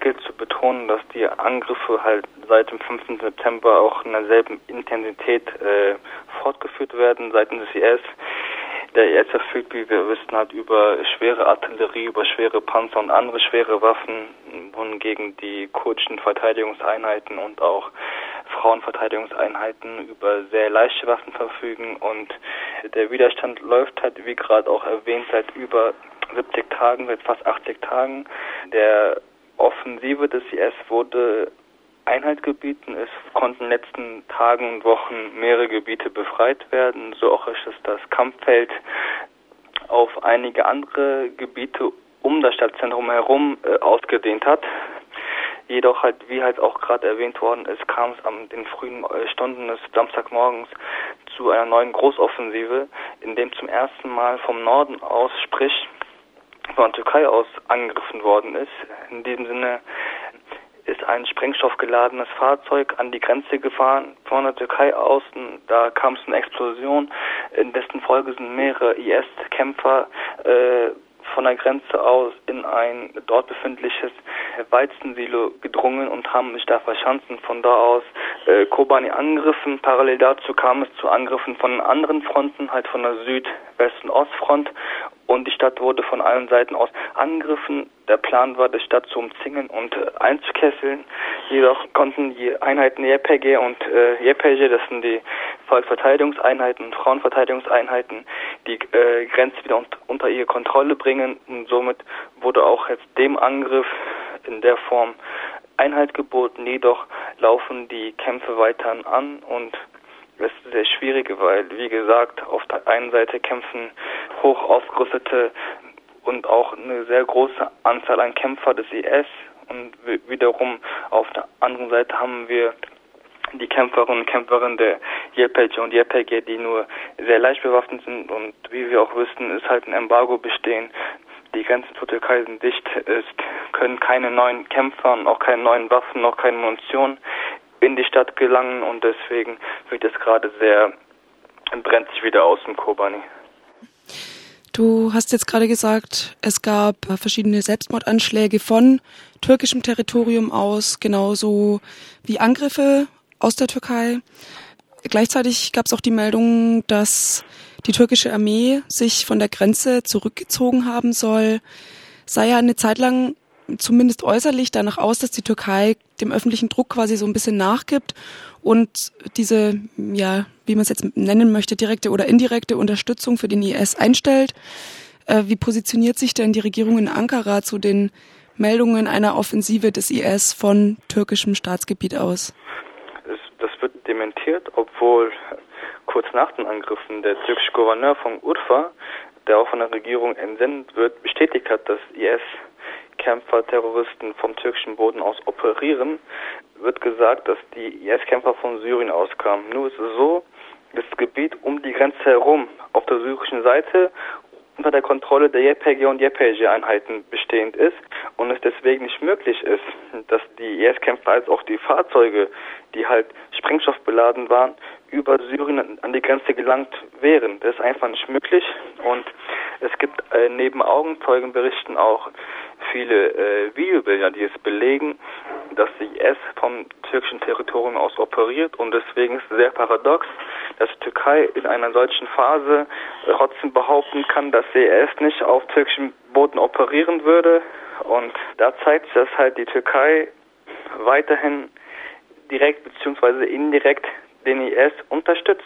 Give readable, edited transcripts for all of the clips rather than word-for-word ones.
gilt zu betonen, dass die Angriffe halt seit dem 5. September auch in derselben Intensität fortgeführt werden seitens des IS. Der IS verfügt, wie wir wissen, halt über schwere Artillerie, über schwere Panzer und andere schwere Waffen, wohingegen die kurdischen Verteidigungseinheiten und auch Frauenverteidigungseinheiten über sehr leichte Waffen verfügen. Und der Widerstand läuft halt, wie gerade auch erwähnt, seit über 70 Tagen, seit fast 80 Tagen. Der Offensive des IS wurde Einhalt gebieten. Es konnten in den letzten Tagen und Wochen mehrere Gebiete befreit werden. So auch ist es das Kampffeld auf einige andere Gebiete um das Stadtzentrum herum ausgedehnt hat. Jedoch halt, wie halt auch gerade erwähnt worden ist, kam es an den frühen Stunden des Samstagmorgens zu einer neuen Großoffensive, in dem zum ersten Mal vom Norden aus, sprich von der Türkei aus, angegriffen worden ist. In diesem Sinne ist ein sprengstoffgeladenes Fahrzeug an die Grenze gefahren von der Türkei aus. Da kam es zu einer Explosion, in dessen Folge sind mehrere IS-Kämpfer von der Grenze aus in ein dort befindliches Weizensilo gedrungen und haben sich da verschanzt und von da aus Kobani angegriffen. Parallel dazu kam es zu Angriffen von anderen Fronten, halt von der Süd-, West- und Ostfront. Und die Stadt wurde von allen Seiten aus angegriffen. Der Plan war, die Stadt zu umzingeln und einzukesseln. Jedoch konnten die Einheiten YPG und YPG, das sind die Volksverteidigungseinheiten und Frauenverteidigungseinheiten, die Grenze wieder unter ihre Kontrolle bringen. Und somit wurde auch jetzt dem Angriff in der Form Einhalt geboten. Jedoch laufen die Kämpfe weiterhin an und es ist sehr schwierig, weil, wie gesagt, auf der einen Seite kämpfen hoch ausgerüstete und auch eine sehr große Anzahl an Kämpfer des IS und wiederum auf der anderen Seite haben wir die Kämpferinnen und Kämpfer der YPG und YPG, die nur sehr leicht bewaffnet sind und wie wir auch wissen, ist halt ein Embargo bestehen. Die Grenzen zur Türkei sind dicht, es können keine neuen Kämpfer und auch keine neuen Waffen, noch keine Munition in die Stadt gelangen und deswegen wird es gerade brennt sich wieder aus im Kobani. Du hast jetzt gerade gesagt, es gab verschiedene Selbstmordanschläge von türkischem Territorium aus, genauso wie Angriffe aus der Türkei. Gleichzeitig gab es auch die Meldung, dass die türkische Armee sich von der Grenze zurückgezogen haben soll. Sah ja eine Zeit lang zumindest äußerlich danach aus, dass die Türkei dem öffentlichen Druck quasi so ein bisschen nachgibt und diese, ja, wie man es jetzt nennen möchte, direkte oder indirekte Unterstützung für den IS einstellt. Wie positioniert sich denn die Regierung in Ankara zu den Meldungen einer Offensive des IS von türkischem Staatsgebiet aus? Das wird dementiert, obwohl kurz nach den Angriffen der türkische Gouverneur von Urfa, der auch von der Regierung entsendet wird, bestätigt hat, dass IS-Kämpfer, Terroristen vom türkischen Boden aus operieren, wird gesagt, dass die IS-Kämpfer von Syrien auskamen. Nur ist es so, das Gebiet um die Grenze herum auf der syrischen Seite unter der Kontrolle der YPG und YPG-Einheiten bestehend ist und es deswegen nicht möglich ist, dass die IS-Kämpfer als auch die Fahrzeuge, die halt sprengstoffbeladen waren, über Syrien an die Grenze gelangt wären. Das ist einfach nicht möglich und es gibt neben Augenzeugenberichten auch viele Videobilder, die es belegen, dass die IS vom türkischen Territorium aus operiert und deswegen ist es sehr paradox, dass die Türkei in einer solchen Phase trotzdem behaupten kann, dass die IS nicht auf türkischem Boden operieren würde und da zeigt sich, dass halt die Türkei weiterhin direkt bzw. indirekt den IS unterstützt.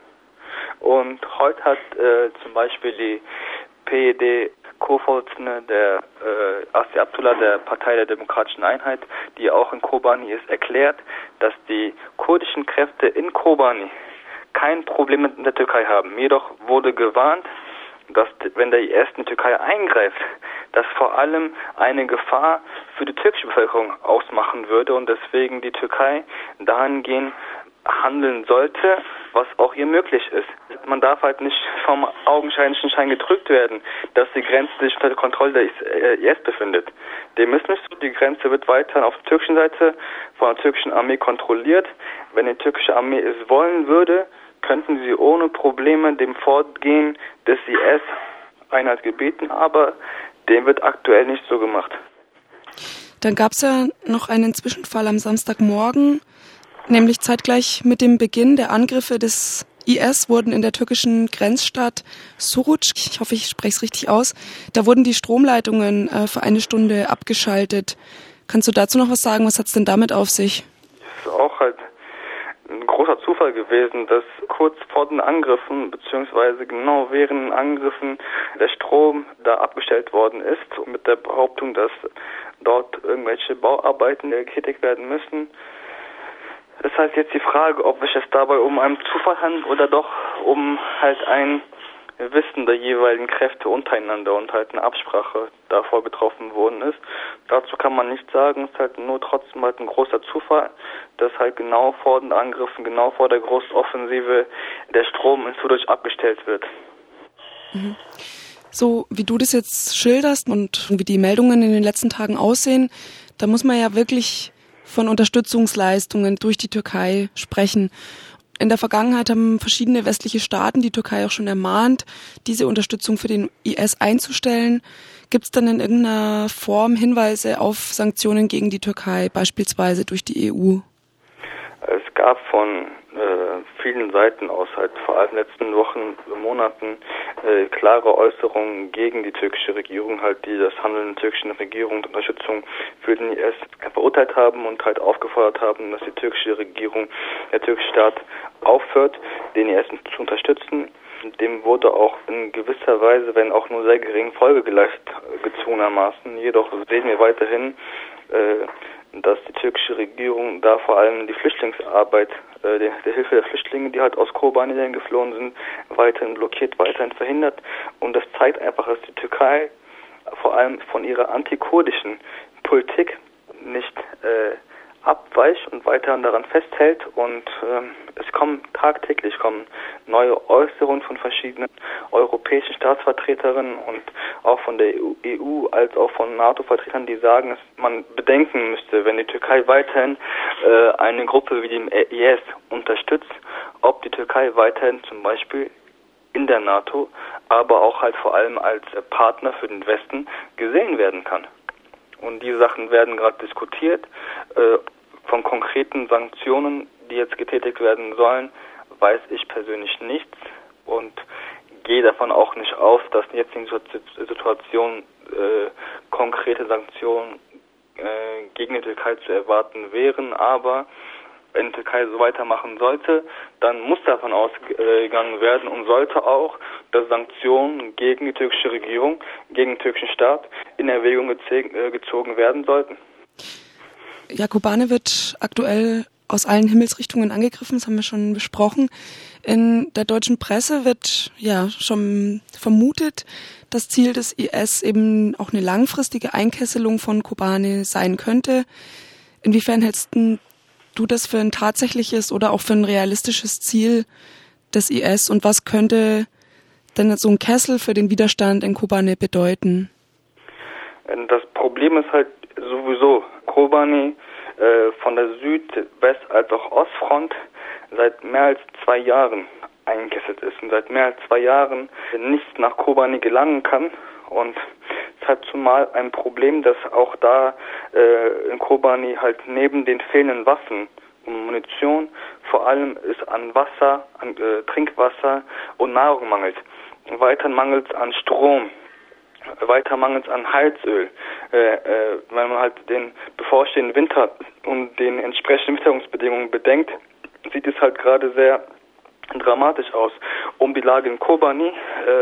Und heute hat zum Beispiel die PYD-Co-Vorsitzende der Asli Abdullah der Partei der Demokratischen Einheit, die auch in Kobani ist, erklärt, dass die kurdischen Kräfte in Kobani kein Problem mit der Türkei haben. Jedoch wurde gewarnt, dass wenn der IS in die Türkei eingreift, das vor allem eine Gefahr für die türkische Bevölkerung ausmachen würde und deswegen die Türkei dahingehend handeln sollte, was auch hier möglich ist. Man darf halt nicht vom augenscheinlichen Schein gedrückt werden, dass die Grenze sich unter der Kontrolle der IS befindet. Dem ist nicht so. Die Grenze wird weiterhin auf der türkischen Seite von der türkischen Armee kontrolliert. Wenn die türkische Armee es wollen würde, könnten sie ohne Probleme dem Vorgehen des IS Einhalt gebieten, aber dem wird aktuell nicht so gemacht. Dann gab es ja noch einen Zwischenfall am Samstagmorgen, nämlich zeitgleich mit dem Beginn der Angriffe des IS wurden in der türkischen Grenzstadt Suruç, ich hoffe, ich spreche es richtig aus, da wurden die Stromleitungen für eine Stunde abgeschaltet. Kannst du dazu noch was sagen? Was hat es denn damit auf sich? Das ist auch halt ein großer Zufall gewesen, dass kurz vor den Angriffen, beziehungsweise genau während den Angriffen, der Strom da abgestellt worden ist, mit der Behauptung, dass dort irgendwelche Bauarbeiten getätigt werden müssen. Das heißt jetzt die Frage, ob es dabei um einen Zufall handelt oder doch um halt ein Wissen der jeweiligen Kräfte untereinander und halt eine Absprache davor getroffen worden ist. Dazu kann man nichts sagen, es ist halt nur trotzdem halt ein großer Zufall, dass halt genau vor den Angriffen, genau vor der Großoffensive der Strom in Suruç abgestellt wird. Mhm. So wie du das jetzt schilderst und wie die Meldungen in den letzten Tagen aussehen, da muss man ja wirklich von Unterstützungsleistungen durch die Türkei sprechen. In der Vergangenheit haben verschiedene westliche Staaten die Türkei auch schon ermahnt, diese Unterstützung für den IS einzustellen. Gibt es dann in irgendeiner Form Hinweise auf Sanktionen gegen die Türkei, beispielsweise durch die EU? Es gab von vielen Seiten aus, halt vor allem in den letzten Wochen, Monaten, klare Äußerungen gegen die türkische Regierung, halt die das Handeln der türkischen Regierung und Unterstützung für den IS verurteilt haben und halt aufgefordert haben, dass die türkische Regierung, der türkische Staat aufhört, den IS zu unterstützen. Dem wurde auch in gewisser Weise, wenn auch nur sehr gering, Folge geleistet, gezwungenermaßen. Jedoch sehen wir weiterhin, dass die türkische Regierung da vor allem die Flüchtlingsarbeit, der Hilfe der Flüchtlinge, die halt aus Kobani geflohen sind, weiterhin blockiert, weiterhin verhindert. Und das zeigt einfach, dass die Türkei vor allem von ihrer antikurdischen Politik nicht abweicht und weiterhin daran festhält. Und es kommen tagtäglich neue Äußerungen von verschiedenen europäischen Staatsvertreterinnen und auch von der EU als auch von NATO-Vertretern, die sagen, dass man bedenken müsste, wenn die Türkei weiterhin eine Gruppe wie den IS unterstützt, ob die Türkei weiterhin zum Beispiel in der NATO, aber auch halt vor allem als Partner für den Westen gesehen werden kann. Und diese Sachen werden gerade diskutiert. Von konkreten Sanktionen, die jetzt getätigt werden sollen, weiß ich persönlich nichts und gehe davon auch nicht aus, dass in der jetzigen Situation konkrete Sanktionen gegen die Türkei zu erwarten wären. Aber wenn die Türkei so weitermachen sollte, dann muss davon ausgegangen werden und sollte auch, dass Sanktionen gegen die türkische Regierung, gegen den türkischen Staat in Erwägung gezogen werden sollten. Ja, Kobane wird aktuell aus allen Himmelsrichtungen angegriffen, das haben wir schon besprochen. In der deutschen Presse wird ja schon vermutet, das Ziel des IS eben auch eine langfristige Einkesselung von Kobane sein könnte. Inwiefern hältst du das für ein tatsächliches oder auch für ein realistisches Ziel des IS und was könnte denn so ein Kessel für den Widerstand in Kobane bedeuten? Das Problem ist halt sowieso, Kobane von der Süd-, West- als auch Ostfront seit mehr als 2 Jahren eingekesselt ist und seit mehr als 2 Jahren nichts nach Kobane gelangen kann. Und es hat zumal ein Problem, dass auch da in Kobane halt neben den fehlenden Waffen und Munition vor allem es an Wasser, an Trinkwasser und Nahrung mangelt. Weiter mangelt es an Strom. Weiter mangelt es an Heizöl. Wenn man halt den bevorstehenden Winter und den entsprechenden Witterungsbedingungen bedenkt, sieht es halt gerade sehr dramatisch aus. Um die Lage in Kobani,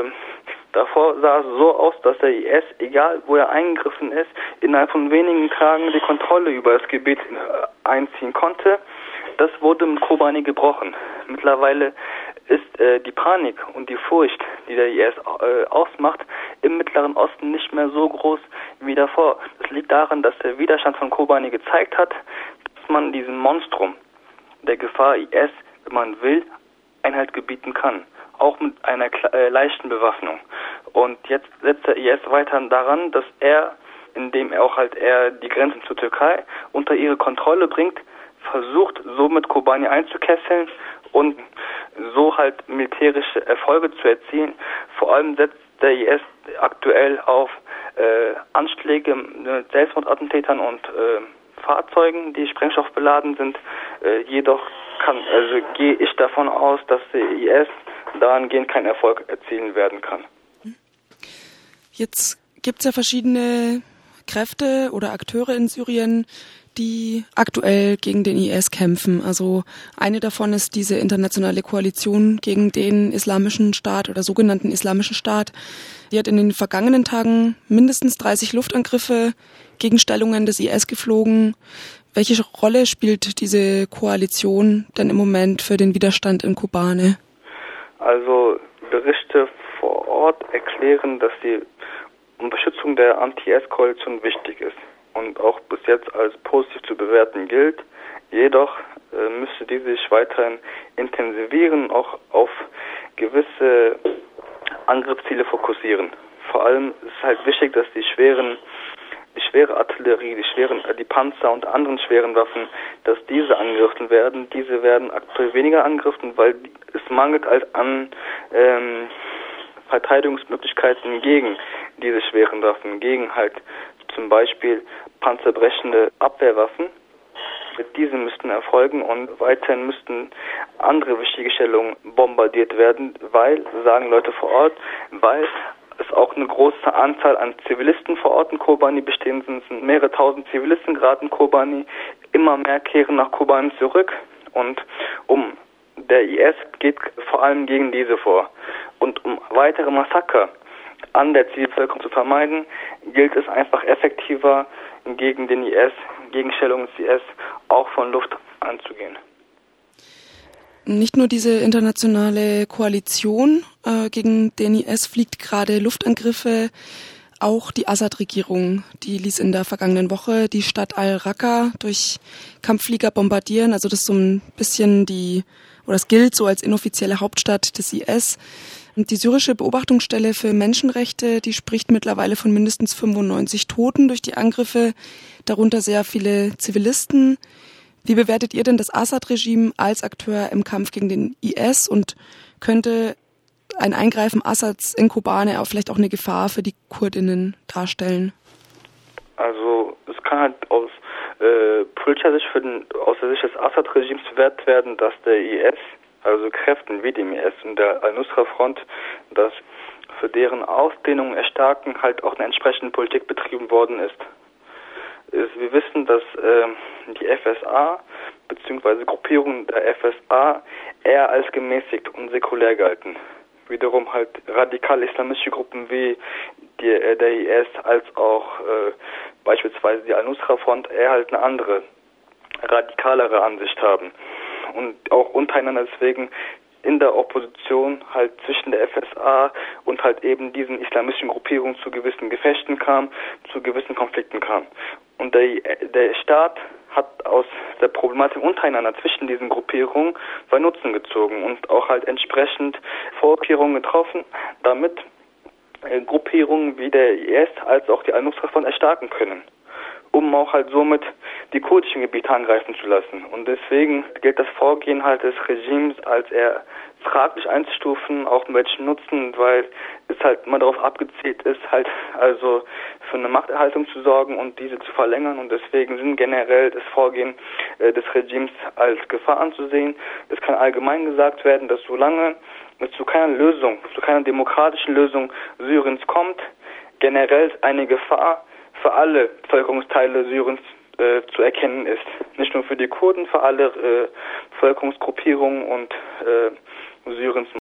davor sah es so aus, dass der IS, egal wo er eingegriffen ist, innerhalb von wenigen Tagen die Kontrolle über das Gebiet einziehen konnte. Das wurde mit Kobani gebrochen. Mittlerweile ist die Panik und die Furcht, die der IS ausmacht, im Mittleren Osten nicht mehr so groß wie davor. Das liegt daran, dass der Widerstand von Kobani gezeigt hat, dass man diesem Monstrum der Gefahr IS, wenn man will, Einhalt gebieten kann. Auch mit einer leichten Bewaffnung. Und jetzt setzt der IS weiter daran, dass er, indem er auch halt die Grenzen zur Türkei unter ihre Kontrolle bringt, versucht, somit Kobani einzukesseln und so halt militärische Erfolge zu erzielen. Vor allem setzt der IS aktuell auf Anschläge mit Selbstmordattentätern und Fahrzeugen, die sprengstoffbeladen sind. Jedoch gehe ich davon aus, dass der IS dahingehend keinen Erfolg erzielen werden kann. Jetzt gibt es ja verschiedene Kräfte oder Akteure in Syrien, die aktuell gegen den IS kämpfen. Also eine davon ist diese internationale Koalition gegen den Islamischen Staat oder sogenannten Islamischen Staat. Die hat in den vergangenen Tagen mindestens 30 Luftangriffe gegen Stellungen des IS geflogen. Welche Rolle spielt diese Koalition denn im Moment für den Widerstand in Kobane? Also Berichte vor Ort erklären, dass die Unterstützung der Anti-IS-Koalition wichtig ist und auch bis jetzt als positiv zu bewerten gilt. Jedoch müsste diese sich weiterhin intensivieren, auch auf gewisse Angriffsziele fokussieren. Vor allem ist es halt wichtig, dass die schwere Artillerie, die Panzer und anderen schweren Waffen, dass diese angegriffen werden. Diese werden aktuell weniger angegriffen, weil es mangelt an Verteidigungsmöglichkeiten gegen diese schweren Waffen, gegen halt zum Beispiel panzerbrechende Abwehrwaffen. Diese müssten erfolgen und weiterhin müssten andere wichtige Stellungen bombardiert werden, weil, so sagen Leute vor Ort, weil es auch eine große Anzahl an Zivilisten vor Ort in Kobani bestehen sind. Es sind mehrere tausend Zivilisten gerade in Kobani. Immer mehr kehren nach Kobani zurück und der IS geht vor allem gegen diese vor. Und um weitere Massaker an der Zivilbevölkerung zu vermeiden, gilt es einfach effektiver gegen den IS, gegen Stellungen des IS auch von Luft anzugehen. Nicht nur diese internationale Koalition gegen den IS fliegt gerade Luftangriffe, auch die Assad-Regierung, die ließ in der vergangenen Woche die Stadt Al-Raqqa durch Kampfflieger bombardieren. Also das ist so ein bisschen das gilt so als inoffizielle Hauptstadt des IS. Und die syrische Beobachtungsstelle für Menschenrechte, die spricht mittlerweile von mindestens 95 Toten durch die Angriffe, darunter sehr viele Zivilisten. Wie bewertet ihr denn das Assad-Regime als Akteur im Kampf gegen den IS und könnte ein Eingreifen Assads in Kobane vielleicht auch eine Gefahr für die Kurdinnen darstellen? Also es kann halt aus politischer Sicht aus der Sicht des Assad-Regimes bewertet werden, dass der IS, also Kräften wie dem IS und der Al-Nusra-Front, dass für deren Ausdehnung, Erstarken halt auch eine entsprechende Politik betrieben worden ist. Wir wissen, dass die FSA bzw. Gruppierungen der FSA eher als gemäßigt und säkulär galten. Wiederum halt radikal islamistische Gruppen wie der IS als auch beispielsweise die Al-Nusra-Front eher halt eine andere, radikalere Ansicht haben. Und auch untereinander deswegen in der Opposition halt zwischen der FSA und halt eben diesen islamistischen Gruppierungen zu gewissen Gefechten kam, zu gewissen Konflikten kam. Und der Staat hat aus der Problematik untereinander zwischen diesen Gruppierungen seinen Nutzen gezogen und auch halt entsprechend Vorkehrungen getroffen, damit Gruppierungen wie der IS als auch die Al-Nusra-Front erstarken können, um auch halt somit die kurdischen Gebiete angreifen zu lassen. Und deswegen gilt das Vorgehen halt des Regimes als eher fraglich einzustufen, auch mit welchem Nutzen, weil es halt immer darauf abgezielt ist, halt also für eine Machterhaltung zu sorgen und diese zu verlängern. Und deswegen sind generell das Vorgehen des Regimes als Gefahr anzusehen. Es kann allgemein gesagt werden, dass solange es zu keiner Lösung, zu keiner demokratischen Lösung Syriens kommt, generell eine Gefahr für alle Bevölkerungsteile Syriens zu erkennen ist. Nicht nur für die Kurden, für alle Bevölkerungsgruppierungen und Syriens